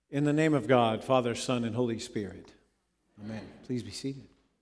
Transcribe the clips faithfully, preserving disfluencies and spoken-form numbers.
In the name of God, Father, Son, and Holy Spirit. Amen. Please be seated.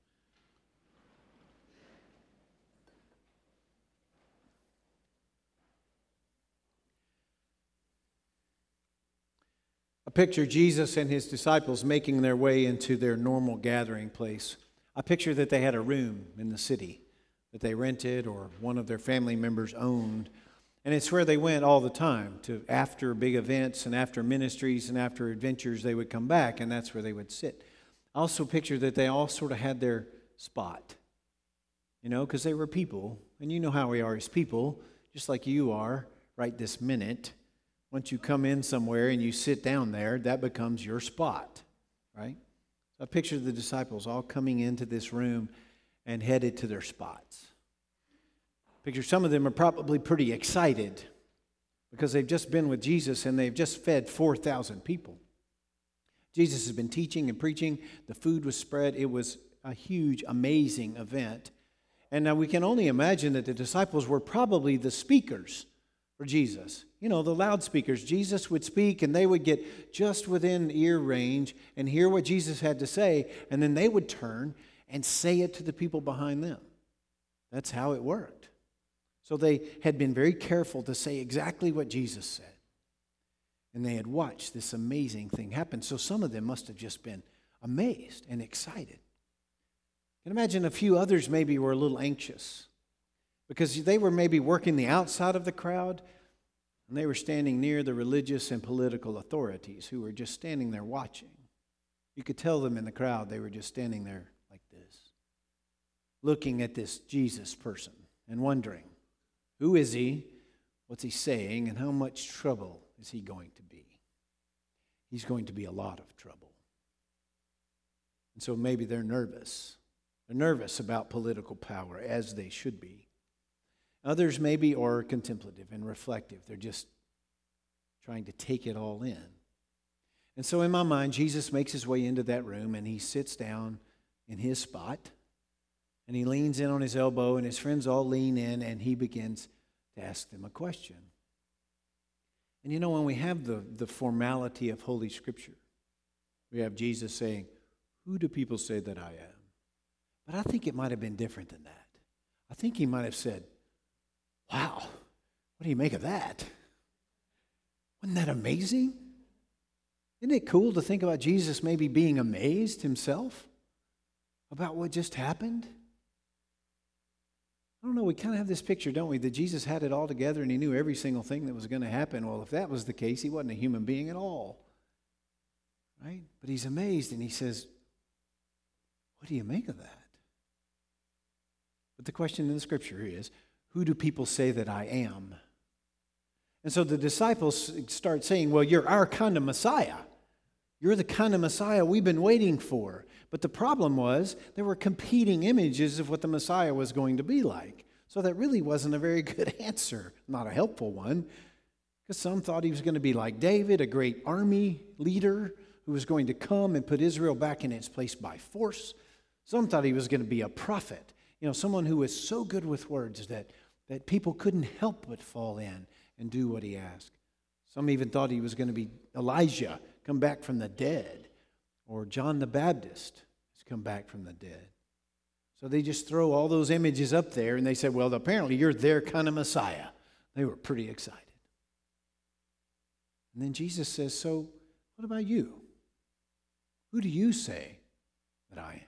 I picture Jesus and his disciples making their way into their normal gathering place. I picture that they had a room in the city that they rented or one of their family members owned. And it's where they went all the time. To after big events and after ministries and after adventures, they would come back, and that's where they would sit. I also picture that they all sort of had their spot, you know, because they were people. And you know how we are as people, just like you are right this minute. Once you come in somewhere and you sit down there, that becomes your spot, right? So I picture the disciples all coming into this room and headed to their spots. Picture some of them are probably pretty excited because they've just been with Jesus and they've just fed four thousand people. Jesus has been teaching and preaching. The food was spread. It was a huge, amazing event. And now we can only imagine that the disciples were probably the speakers for Jesus. You know, the loudspeakers. Jesus would speak and they would get just within ear range and hear what Jesus had to say, and then they would turn and say it to the people behind them. That's how it worked. So they had been very careful to say exactly what Jesus said. And they had watched this amazing thing happen. So some of them must have just been amazed and excited. You can imagine a few others maybe were a little anxious because they were maybe working the outside of the crowd and they were standing near the religious and political authorities who were just standing there watching. You could tell them in the crowd they were just standing there like this, looking at this Jesus person and wondering, who is he? What's he saying? And how much trouble is he going to be? He's going to be a lot of trouble. And so maybe they're nervous. They're nervous about political power, as they should be. Others maybe are contemplative and reflective. They're just trying to take it all in. And so in my mind, Jesus makes his way into that room and he sits down in his spot. And he leans in on his elbow, and his friends all lean in, and he begins to ask them a question. And you know, when we have the, the formality of Holy Scripture, we have Jesus saying, who do people say that I am? But I think it might have been different than that. I think he might have said, wow, what do you make of that? Wasn't that amazing? Isn't it cool to think about Jesus maybe being amazed himself about what just happened? I don't know, we kind of have this picture, don't we, that Jesus had it all together and he knew every single thing that was going to happen. Well, if that was the case, he wasn't a human being at all, right? But he's amazed and he says, what do you make of that? But the question in the Scripture is, who do people say that I am? And so the disciples start saying, well, you're our kind of Messiah. You're the kind of Messiah we've been waiting for. But the problem was there were competing images of what the Messiah was going to be like. So that really wasn't a very good answer, not a helpful one, because some thought he was going to be like David, a great army leader who was going to come and put Israel back in its place by force. Some thought he was going to be a prophet, you know, someone who was so good with words that, that people couldn't help but fall in and do what he asked. Some even thought he was going to be Elijah, come back from the dead, or John the Baptist has come back from the dead. So they just throw all those images up there and they said, well, apparently you're their kind of Messiah. They were pretty excited. And then Jesus says, so what about you? Who do you say that I am?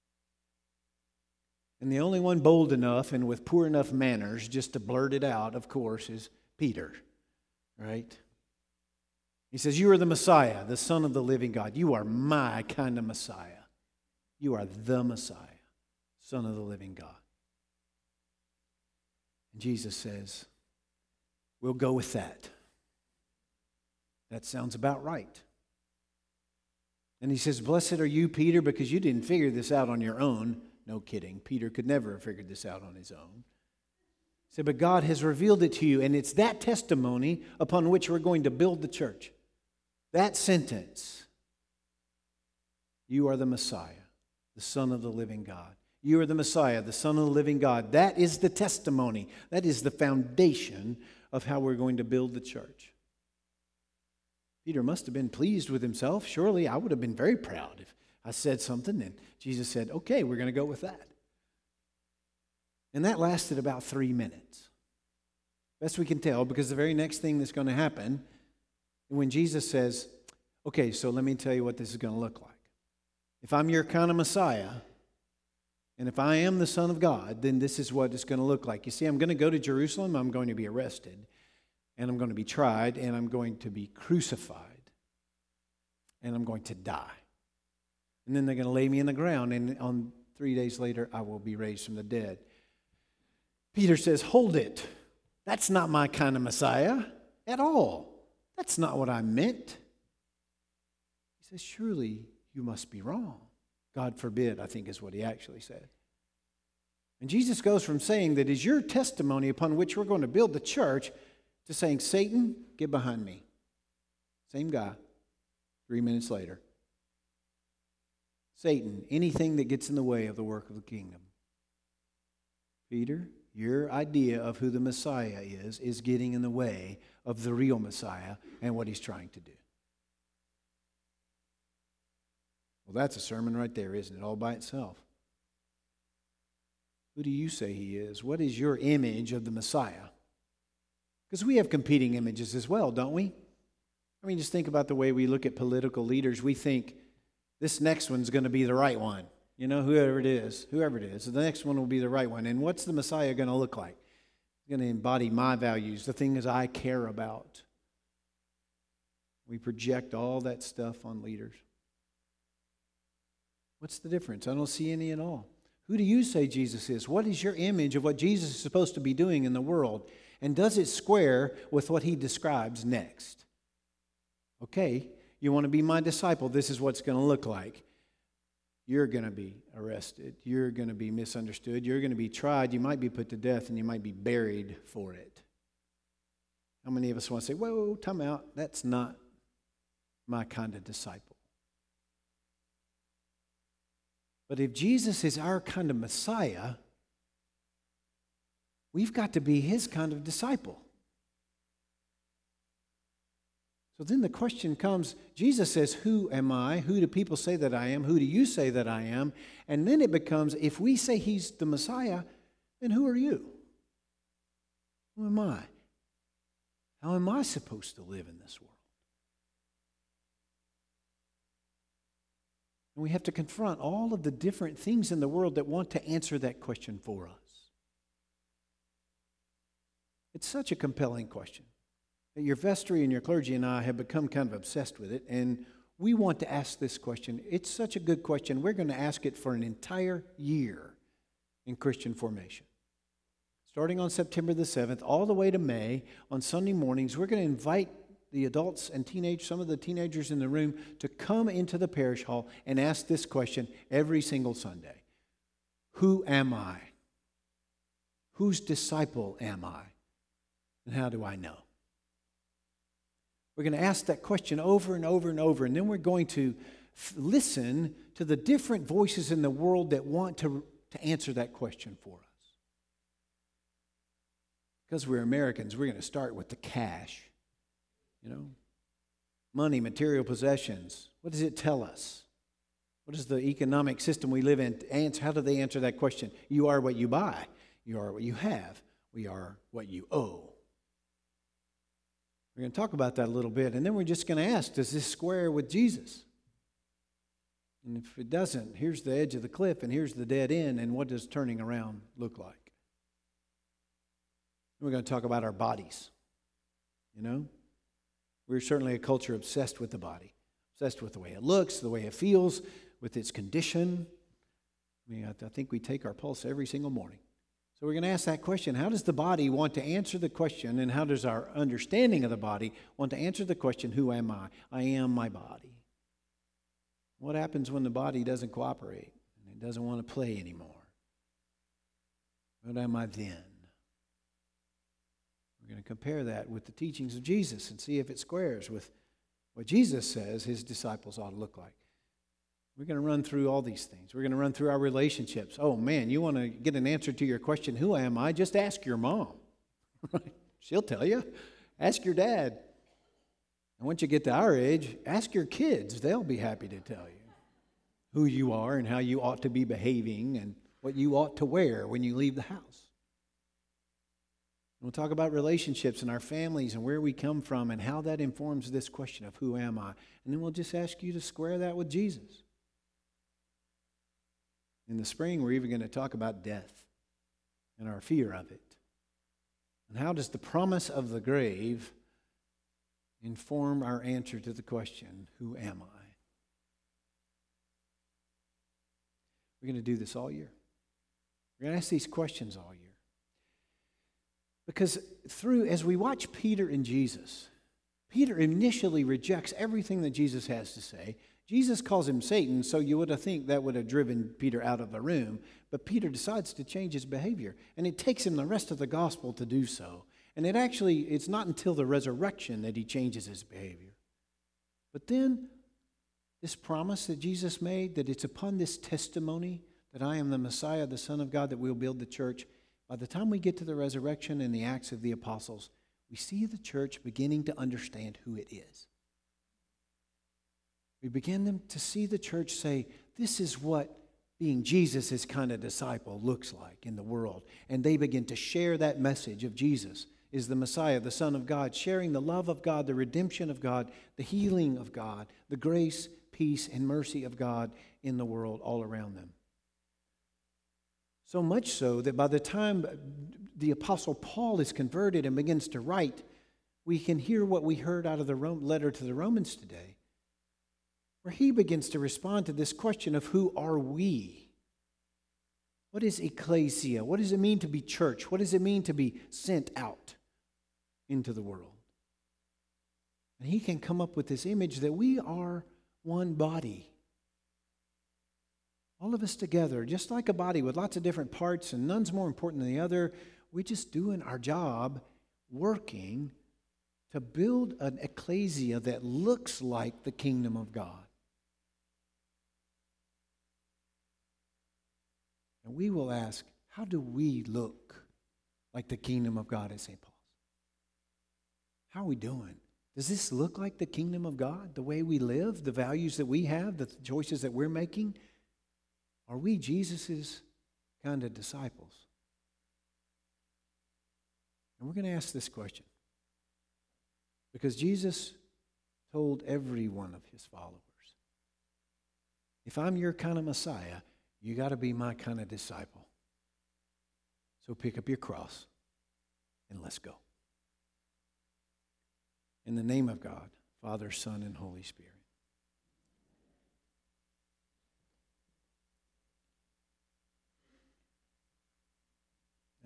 And the only one bold enough and with poor enough manners just to blurt it out, of course, is Peter, right? He says, you are the Messiah, the Son of the living God. You are my kind of Messiah. You are the Messiah, Son of the living God. And Jesus says, we'll go with that. That sounds about right. And he says, blessed are you, Peter, because you didn't figure this out on your own. No kidding. Peter could never have figured this out on his own. He said, but God has revealed it to you, and it's that testimony upon which we're going to build the church. That sentence, you are the Messiah, the Son of the living God. You are the Messiah, the Son of the living God. That is the testimony. That is the foundation of how we're going to build the church. Peter must have been pleased with himself. Surely I would have been very proud if I said something and Jesus said, okay, we're going to go with that. And that lasted about three minutes. Best we can tell, because the very next thing that's going to happen, when Jesus says, okay, so let me tell you what this is going to look like. If I'm your kind of Messiah, and if I am the Son of God, then this is what it's going to look like. You see, I'm going to go to Jerusalem, I'm going to be arrested, and I'm going to be tried, and I'm going to be crucified, and I'm going to die. And then they're going to lay me in the ground, and on three days later, I will be raised from the dead. Peter says, hold it. That's not my kind of Messiah at all. That's not what I meant. He says, surely you must be wrong. God forbid, I think is what he actually said. And Jesus goes from saying that is your testimony upon which we're going to build the church to saying, Satan, get behind me. Same guy, three minutes later. Satan, anything that gets in the way of the work of the kingdom. Peter, your idea of who the Messiah is, is getting in the way of the real Messiah and what he's trying to do. Well, that's a sermon right there, isn't it, all by itself? Who do you say he is? What is your image of the Messiah? Because we have competing images as well, don't we? I mean, just think about the way we look at political leaders. We think this next one's going to be the right one. You know, whoever it is, whoever it is, the next one will be the right one. And what's the Messiah going to look like? He's going to embody my values, the things I care about. We project all that stuff on leaders. What's the difference? I don't see any at all. Who do you say Jesus is? What is your image of what Jesus is supposed to be doing in the world? And does it square with what he describes next? Okay, you want to be my disciple, this is what it's going to look like. You're going to be arrested. You're going to be misunderstood. You're going to be tried. You might be put to death, and you might be buried for it. How many of us want to say, whoa, time out. That's not my kind of disciple. But if Jesus is our kind of Messiah, we've got to be his kind of disciple. So then the question comes, Jesus says, who am I? Who do people say that I am? Who do you say that I am? And then it becomes, if we say he's the Messiah, then who are you? Who am I? How am I supposed to live in this world? And we have to confront all of the different things in the world that want to answer that question for us. It's such a compelling question. Your vestry and your clergy and I have become kind of obsessed with it, and we want to ask this question. It's such a good question. We're going to ask it for an entire year in Christian formation. Starting on September the seventh, all the way to May, on Sunday mornings, we're going to invite the adults and teenage, some of the teenagers in the room, to come into the parish hall and ask this question every single Sunday. Who am I? Whose disciple am I? And how do I know? We're going to ask that question over and over and over, and then we're going to f- listen to the different voices in the world that want to, to answer that question for us. Because we're Americans, we're going to start with the cash. You know, money, material possessions. What does it tell us? What is the economic system we live in? How do they answer that question? You are what you buy. You are what you have. We are what you owe. We're going to talk about that a little bit, and then we're just going to ask, does this square with Jesus? And if it doesn't, here's the edge of the cliff, and here's the dead end, and what does turning around look like? We're going to talk about our bodies. You know, we're certainly a culture obsessed with the body, obsessed with the way it looks, the way it feels, with its condition. I mean, I, I think we take our pulse every single morning. So we're going to ask that question, how does the body want to answer the question, and how does our understanding of the body want to answer the question, who am I? I am my body. What happens when the body doesn't cooperate and it doesn't want to play anymore? What am I then? We're going to compare that with the teachings of Jesus and see if it squares with what Jesus says his disciples ought to look like. We're going to run through all these things. We're going to run through our relationships. Oh, man, you want to get an answer to your question, who am I? Just ask your mom. She'll tell you. Ask your dad. And once you get to our age, ask your kids. They'll be happy to tell you who you are and how you ought to be behaving and what you ought to wear when you leave the house. We'll talk about relationships and our families and where we come from and how that informs this question of who am I. And then we'll just ask you to square that with Jesus. In the spring, we're even going to talk about death and our fear of it. And how does the promise of the grave inform our answer to the question, who am I? We're going to do this all year. We're going to ask these questions all year. Because through, as we watch Peter and Jesus, Peter initially rejects everything that Jesus has to say. Jesus calls him Satan, so you would have think that would have driven Peter out of the room. But Peter decides to change his behavior, and it takes him the rest of the gospel to do so. And it actually, it's not until the resurrection that he changes his behavior. But then, this promise that Jesus made, that it's upon this testimony that I am the Messiah, the Son of God, that we'll build the church. By the time we get to the resurrection and the Acts of the Apostles, we see the church beginning to understand who it is. We begin them to see the church say, this is what being Jesus' kind of disciple looks like in the world. And they begin to share that message of Jesus is the Messiah, the Son of God, sharing the love of God, the redemption of God, the healing of God, the grace, peace, and mercy of God in the world all around them. So much so that by the time the Apostle Paul is converted and begins to write, we can hear what we heard out of the letter to the Romans today, where he begins to respond to this question of who are we? What is ecclesia? What does it mean to be church? What does it mean to be sent out into the world? And he can come up with this image that we are one body. All of us together, just like a body with lots of different parts, and none's more important than the other. We're just doing our job, working to build an ecclesia that looks like the kingdom of God. And we will ask, how do we look like the kingdom of God at Saint Paul's? How are we doing? Does this look like the kingdom of God? The way we live, the values that we have, the choices that we're making? Are we Jesus's kind of disciples? And we're going to ask this question. Because Jesus told every one of his followers, if I'm your kind of Messiah, you got to be my kind of disciple. So pick up your cross and let's go. In the name of God, Father, Son, and Holy Spirit.